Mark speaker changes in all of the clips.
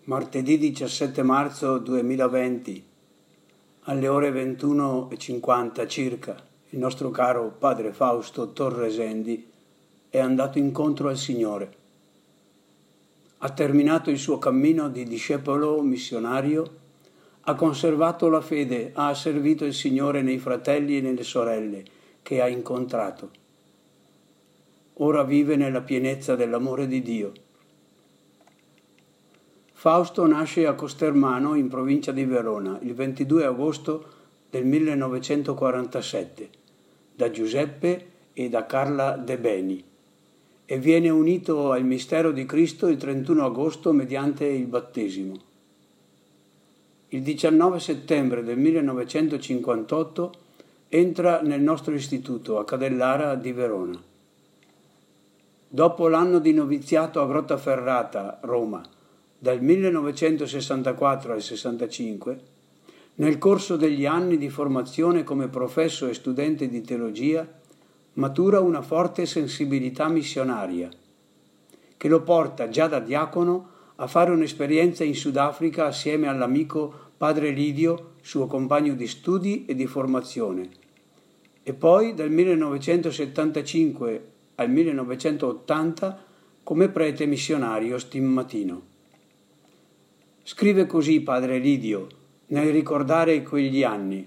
Speaker 1: Martedì 17 marzo 2020, alle ore 21:50 circa, il nostro caro padre Fausto Torresendi è andato incontro al Signore. Ha terminato il suo cammino di discepolo missionario, ha conservato la fede, ha servito il Signore nei fratelli e nelle sorelle che ha incontrato. Ora vive nella pienezza dell'amore di Dio. Fausto nasce a Costermano, in provincia di Verona, il 22 agosto del 1947, da Giuseppe e da Carla De Beni, e viene unito al mistero di Cristo il 31 agosto mediante il battesimo. Il 19 settembre del 1958 entra nel nostro istituto a Cadellara di Verona. Dopo l'anno di noviziato a Grottaferrata, Roma, dal 1964 al 65, nel corso degli anni di formazione come professo e studente di teologia, matura una forte sensibilità missionaria, che lo porta già da diacono a fare un'esperienza in Sudafrica assieme all'amico padre Lidio, suo compagno di studi e di formazione, e poi dal 1975 al 1980 come prete missionario stimmatino. Scrive così padre Lidio nel ricordare quegli anni: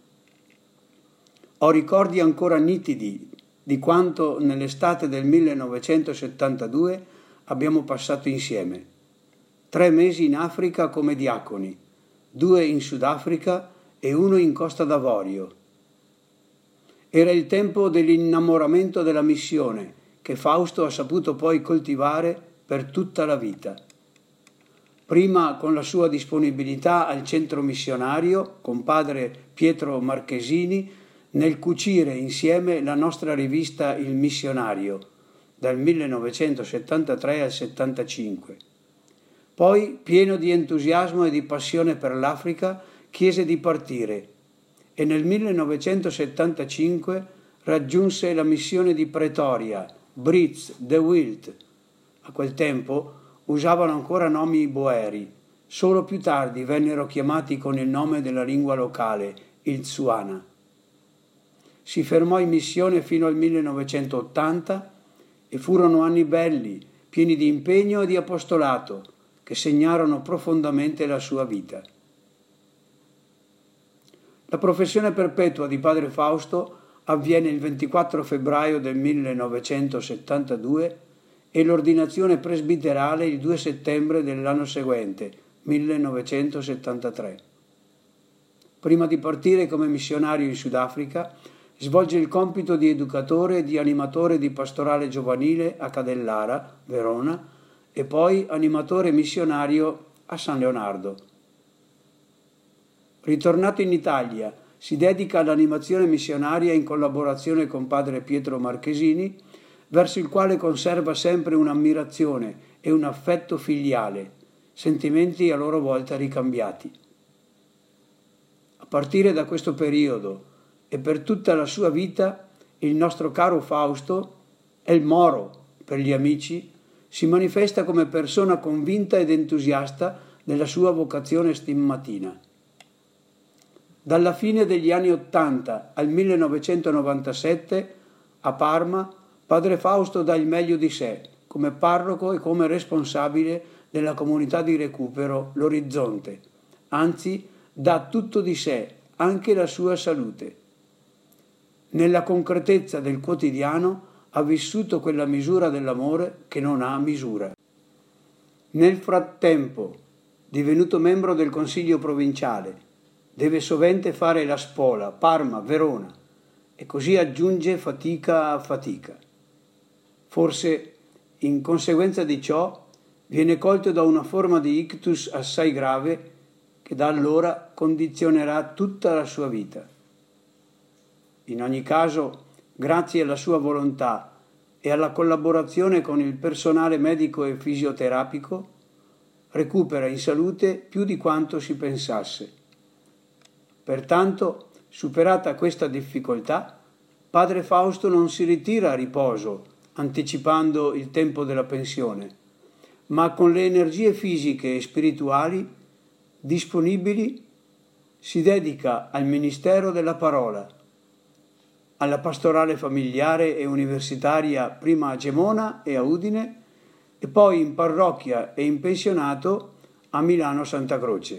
Speaker 1: ho ricordi ancora nitidi di quanto nell'estate del 1972 abbiamo passato insieme. 3 mesi in Africa come diaconi, 2 in Sudafrica e 1 in Costa d'Avorio. Era il tempo dell'innamoramento della missione che Fausto ha saputo poi coltivare per tutta la vita. Prima con la sua disponibilità al centro missionario, con padre Pietro Marchesini, nel cucire insieme la nostra rivista Il Missionario, dal 1973 al 75. Poi, pieno di entusiasmo e di passione per l'Africa, chiese di partire e nel 1975 raggiunse la missione di Pretoria, Brits, De Wilt. A quel tempo usavano ancora nomi boeri, solo più tardi vennero chiamati con il nome della lingua locale, il Tswana. Si fermò in missione fino al 1980 e furono anni belli, pieni di impegno e di apostolato, che segnarono profondamente la sua vita. La professione perpetua di padre Fausto avviene il 24 febbraio del 1972 e l'ordinazione presbiterale il 2 settembre dell'anno seguente, 1973. Prima di partire come missionario in Sudafrica, svolge il compito di educatore e di animatore di pastorale giovanile a Cadellara, Verona, e poi animatore missionario a San Leonardo. Ritornato in Italia, si dedica all'animazione missionaria in collaborazione con padre Pietro Marchesini, verso il quale conserva sempre un'ammirazione e un affetto filiale, sentimenti a loro volta ricambiati. A partire da questo periodo e per tutta la sua vita, il nostro caro Fausto, El Moro per gli amici, si manifesta come persona convinta ed entusiasta della sua vocazione stimmatina. Dalla fine degli anni '80 al 1997, a Parma, padre Fausto dà il meglio di sé come parroco e come responsabile della comunità di recupero L'Orizzonte, anzi dà tutto di sé, anche la sua salute. Nella concretezza del quotidiano ha vissuto quella misura dell'amore che non ha misura. Nel frattempo, divenuto membro del Consiglio provinciale, deve sovente fare la spola Parma, Verona, e così aggiunge fatica a fatica. Forse, in conseguenza di ciò, viene colto da una forma di ictus assai grave che da allora condizionerà tutta la sua vita. In ogni caso, grazie alla sua volontà e alla collaborazione con il personale medico e fisioterapico, recupera in salute più di quanto si pensasse. Pertanto, superata questa difficoltà, padre Fausto non si ritira a riposo, anticipando il tempo della pensione, ma con le energie fisiche e spirituali disponibili si dedica al ministero della parola, alla pastorale familiare e universitaria prima a Gemona e a Udine e poi in parrocchia e in pensionato a Milano Santa Croce.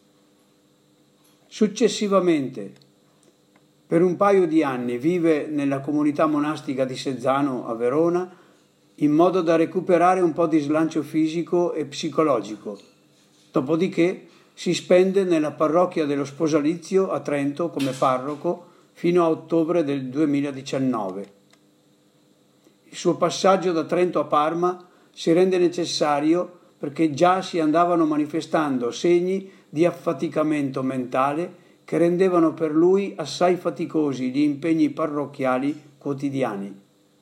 Speaker 1: Successivamente, per un paio di anni vive nella comunità monastica di Sezzano a Verona in modo da recuperare un po' di slancio fisico e psicologico. Dopodiché si spende nella parrocchia dello Sposalizio a Trento come parroco fino a ottobre del 2019. Il suo passaggio da Trento a Parma si rende necessario perché già si andavano manifestando segni di affaticamento mentale che rendevano per lui assai faticosi gli impegni parrocchiali quotidiani.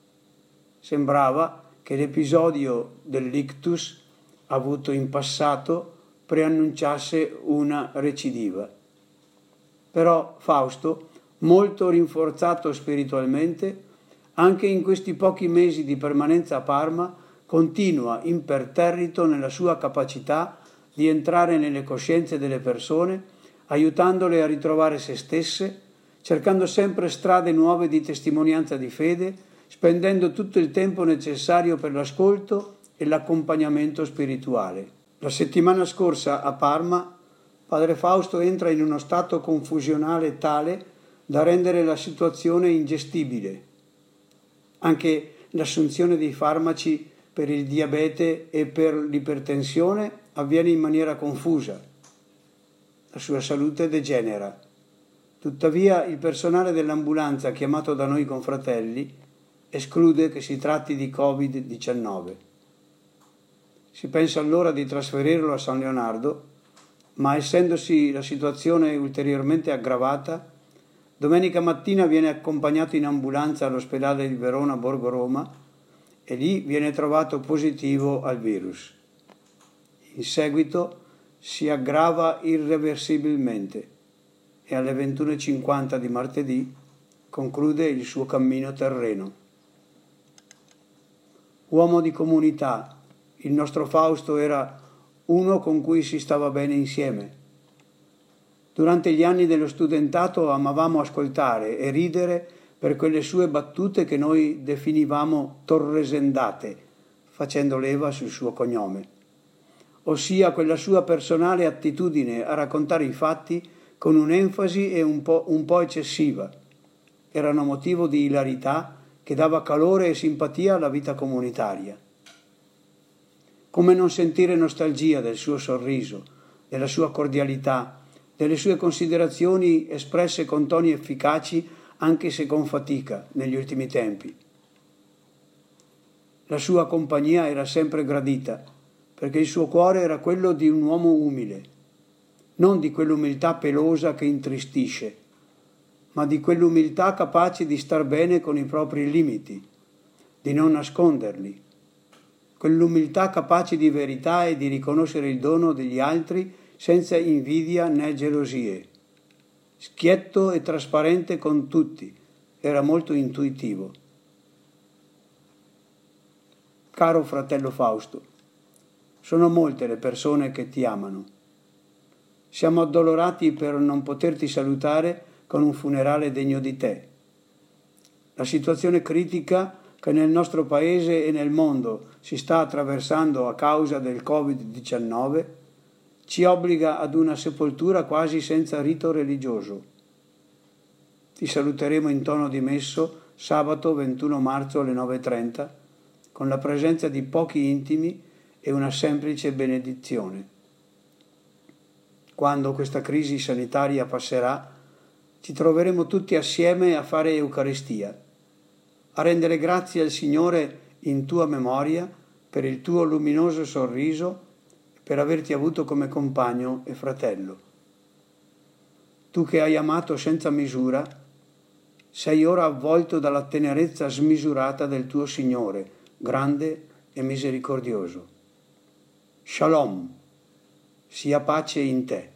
Speaker 1: Sembrava che l'episodio dell'ictus avuto in passato preannunciasse una recidiva. Però Fausto, molto rinforzato spiritualmente, anche in questi pochi mesi di permanenza a Parma, continua imperterrito nella sua capacità di entrare nelle coscienze delle persone, aiutandole a ritrovare se stesse, cercando sempre strade nuove di testimonianza di fede, spendendo tutto il tempo necessario per l'ascolto e l'accompagnamento spirituale. La settimana scorsa a Parma, padre Fausto entra in uno stato confusionale tale da rendere la situazione ingestibile. Anche l'assunzione dei farmaci per il diabete e per l'ipertensione avviene in maniera confusa. La sua salute degenera. Tuttavia il personale dell'ambulanza chiamato da noi confratelli esclude che si tratti di Covid-19. Si pensa allora di trasferirlo a San Leonardo, ma essendosi la situazione ulteriormente aggravata, domenica mattina viene accompagnato in ambulanza all'ospedale di Verona Borgo Roma e lì viene trovato positivo al virus. In seguito si aggrava irreversibilmente e alle 21:50 di martedì conclude il suo cammino terreno. Uomo di comunità, il nostro Fausto era uno con cui si stava bene insieme. Durante gli anni dello studentato amavamo ascoltare e ridere per quelle sue battute che noi definivamo torresendate, facendo leva sul suo cognome, ossia quella sua personale attitudine a raccontare i fatti con un'enfasi e un po' eccessiva. Erano motivo di ilarità che dava calore e simpatia alla vita comunitaria. Come non sentire nostalgia del suo sorriso, della sua cordialità, delle sue considerazioni espresse con toni efficaci anche se con fatica negli ultimi tempi. La sua compagnia era sempre gradita, perché il suo cuore era quello di un uomo umile, non di quell'umiltà pelosa che intristisce, ma di quell'umiltà capace di star bene con i propri limiti, di non nasconderli, quell'umiltà capace di verità e di riconoscere il dono degli altri senza invidia né gelosie. Schietto e trasparente con tutti, era molto intuitivo. Caro fratello Fausto, sono molte le persone che ti amano. Siamo addolorati per non poterti salutare con un funerale degno di te. La situazione critica che nel nostro paese e nel mondo si sta attraversando a causa del Covid-19 ci obbliga ad una sepoltura quasi senza rito religioso. Ti saluteremo in tono di messo sabato 21 marzo alle 9:30 con la presenza di pochi intimi e una semplice benedizione. Quando questa crisi sanitaria passerà, ci troveremo tutti assieme a fare Eucaristia, a rendere grazie al Signore in tua memoria per il tuo luminoso sorriso, per averti avuto come compagno e fratello. Tu che hai amato senza misura, sei ora avvolto dalla tenerezza smisurata del tuo Signore, grande e misericordioso. Shalom, sia pace in te.